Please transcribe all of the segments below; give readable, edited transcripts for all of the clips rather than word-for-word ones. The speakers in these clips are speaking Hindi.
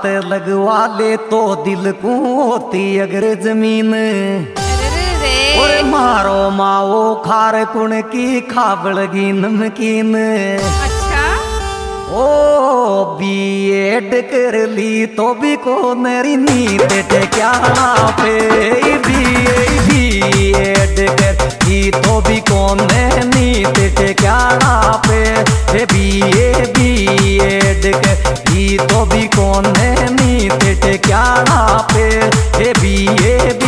हाथ लगवा ले तो दिल को होती अगर जमीन। और मारो माओ खार कुण की खाबड़गी नमकीन। अच्छा ओ बीएड कर ली तो भी को मेरी नींद क्या पे बीएड कर ली तो भी कौन नींद क्या पे बीएड कर ली तो भी कौन नींद क्या पे बीएड।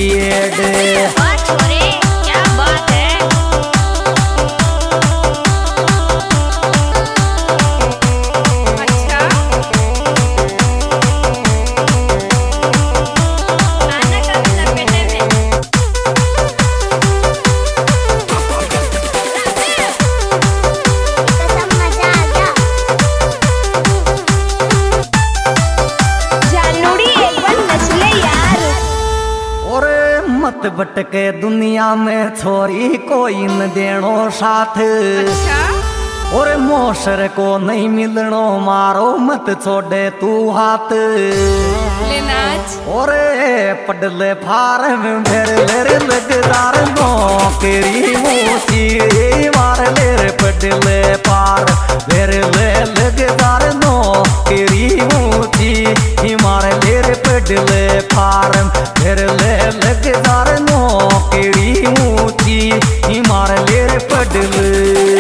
क्या बात है। अच्छा आना कभी लपेटे में। कसम मजा आ गया। जानूड़ी एक बार नचले यार। और मत भटके दुनिया में छोरी कोई न देनो साथ। अच्छा और मोशर को नहीं मिलनो मारो मत छोड़े तू हाथ। ले नाच। और पडले फार्म भेर लेर लगदार नौकरी मोची मार लेर पडले पार भेर ले लगदार नौकरी मोची मार लेर पडले फार्म भेर ले लगदार नौकरी मोची मार लेर पडले।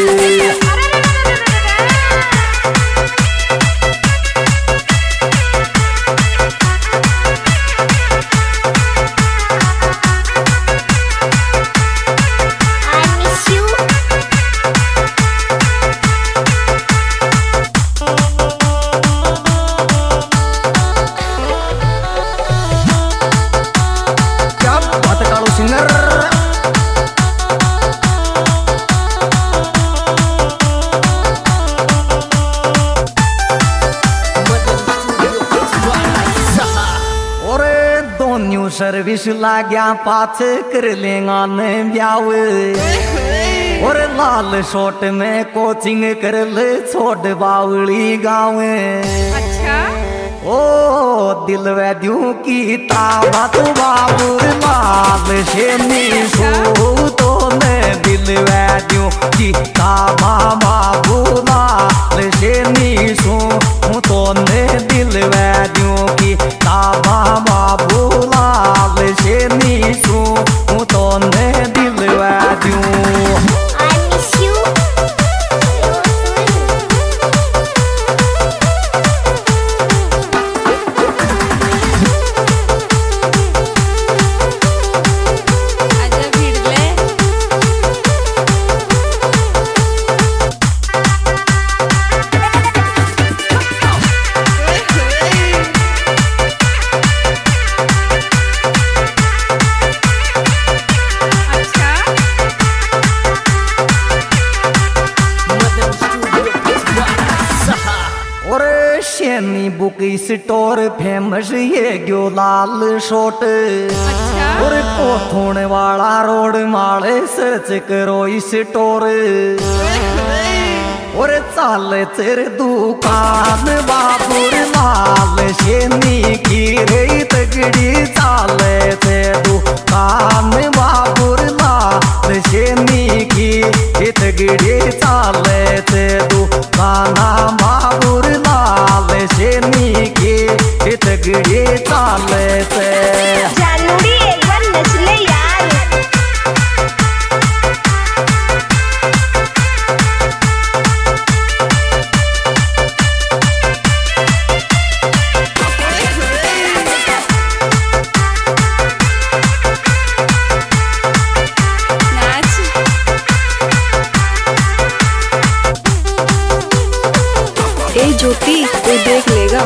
सर्विस लाग्या पाछ कर लेगा ने ब्याव। और लाल शोट में कोचिंग कर ले छोड़ बावली गाँव। अच्छा ओ दिल वैद्यों की ताबा तो बाबूर लाल शेनी सो तो ने दिल वैद्यों की ताबा बाबू लाल शेनी सो तो ने दिल वैद्यों की ताबा बाबू लाल शेनी सो तो ने दिल वैद्यों। बुक स्टोर फेमस ये गयो लाल शोट। अच्छा और कोथुण वाला रोड माले सर्च करो स्टोर। और चाल चर दुकान बाबूर लाल शेनी की रे तगड़ी चाल से दुकान बाबूर लाल शेनी की तगड़ी चाल से दुकान बाबूर लाल शेनी की तगड़ी चाल से। जानूड़ी एक बार नचले यार। ए ज्योति तू देख लेगा।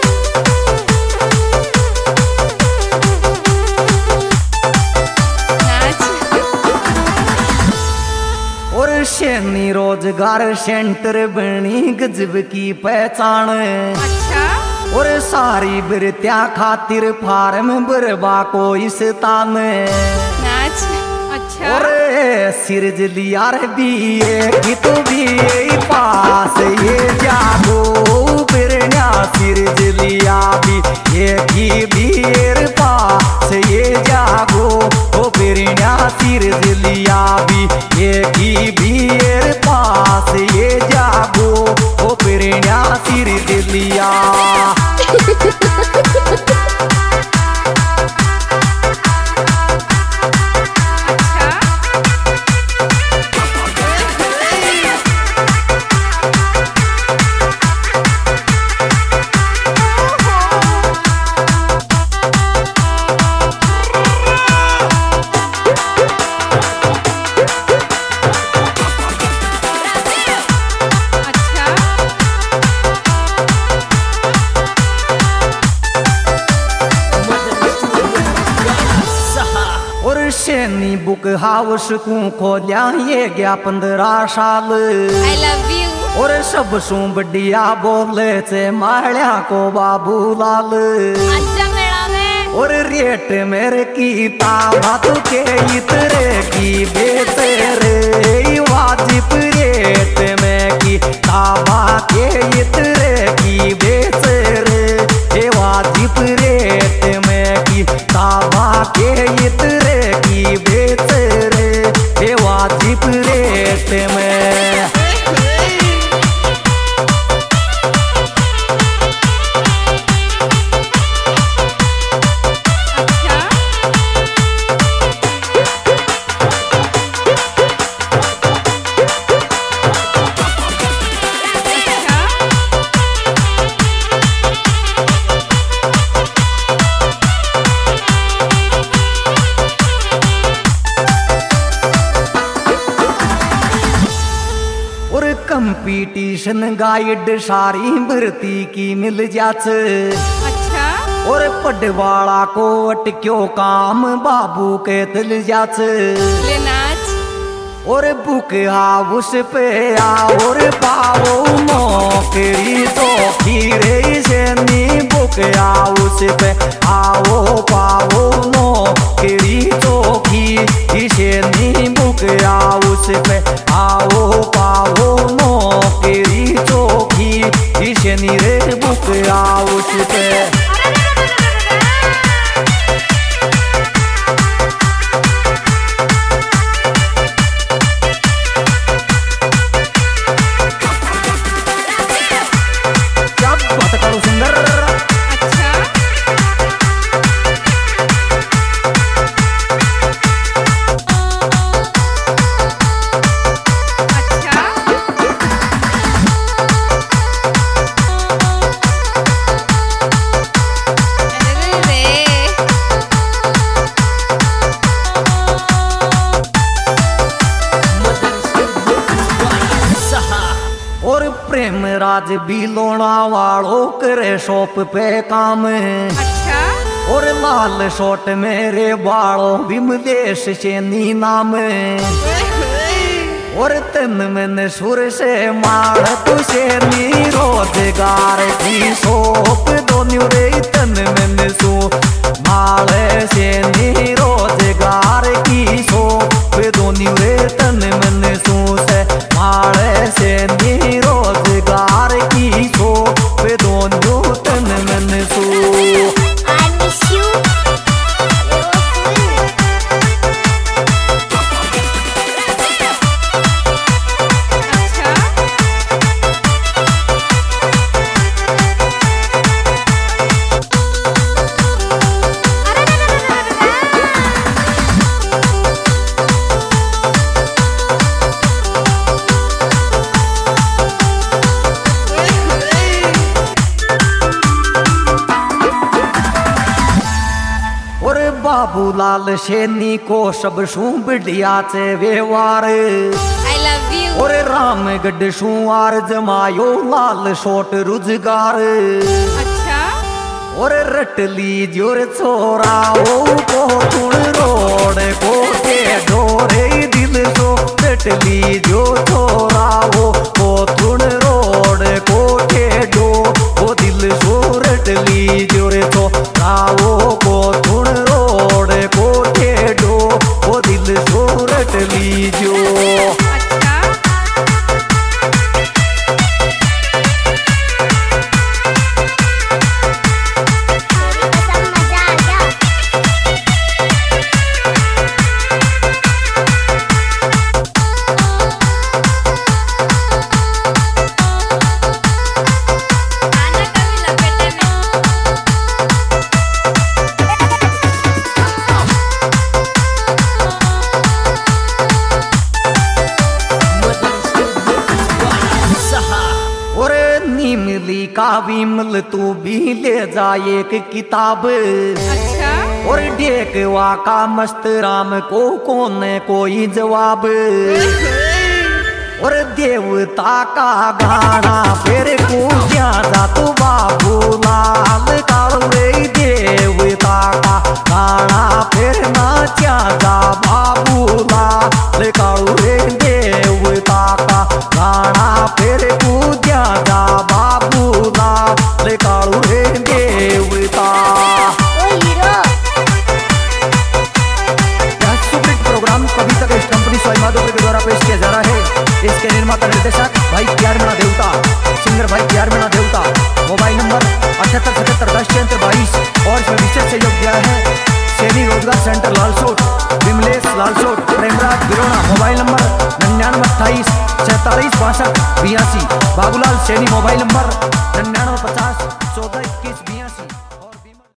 और शेनी रोजगार सेंटर बनी गजब की पहचान। अच्छा और सारी बिरत्या खातिर फार्म बरबा को इस तान। नाच। अच्छा। और सिरज लिया रे बीए की तू भी पास ये जागो बिरना सिरज लिया भी ये की बीर पास ये जागो ओ बिरना सिरज लिया भी ये की बीर पास ये जागो ओ बिरना सिरज लिया। शेनी बुक हाउस को खोलिया ये गया 15 साल। I love you। और सब सू बढ़िया बोले थे माड़िया को बाबू लाल। अच्छा मेरा में और रेट मेरे की ताबा तो के इतरे की बेतरे वाजिब रेट में की ताबा के इतरे की बेतरे वाजिब रेट में की ताबा के इतरे बेतरे वाजिब रेट में। कंपटीशन गाइड सारी भर्ती की मिल जाच। अच्छा। और पडवाड़ा को अटक्यो काम बाबू के दिल जाच। नाच और बुक हाउस पे और पाओ नौकरी तो खीरे से नी बुक हाउस पे आओ पाओ नौकरी तो खी से नी बुक हाउस पे आओ पाओ नौकरी तो खी से नी रे बुक हाउस पे। राज बिलोना वालों करे शॉप पे काम। अच्छा। और लाल शॉट मेरे बालों विमलेश चेनी नाम। और तन मन सुर से मार तुझे नी रोजगार की शॉप दोनों रे तन मन सो माल से नी रोजगार की शॉप दोनों रे तन मन सो से माल से नी रोजगार की शॉप दोनों तन मन सो। बाबूलाल शेनी को सब शू बढ़िया से व्यवहार। I love you। और रामगढ़ शू आर जमायो लाल शोट रोजगार। अच्छा। और रटली जोर छोरा ओ को तुण रोड को के ढोरे दिल सो रटली जो छोरा ओ को तुण रोड को के डो ओ दिल सो रटली जोर छोरा ओ को तुण रोड को के डो ओ दिल सो का विमल तू भी ले जा एक किताब। अच्छा। और डेकवा का मस्त राम को कौन कोई जवाब। और देवता का गाना फिर पूजा जा तू बाबू लाल कालू रे। देवता का गाना फिर नाचा जा बाबू लाल कालू रे। देवता का गाना फिर पूजा जा बाबू लाल कालू रे। देवता प्रोग्राम कभी तक इस कंपनी स्वाई माधोपुर के द्वारा पेश किया जा रहा है। इसके निर्माता निर्देशक भाई प्यार मीणा देवता, सिंगर भाई प्यार मीणा देवता। मोबाइल नंबर 787710 और इसमें विशेष सहयोग दिया है सैनी रोजगार centre Lalsot, Vimlesh Lalsot, Premraj Girona. Mobile number 9928 46 62 82। Babulal Saini mobile number 99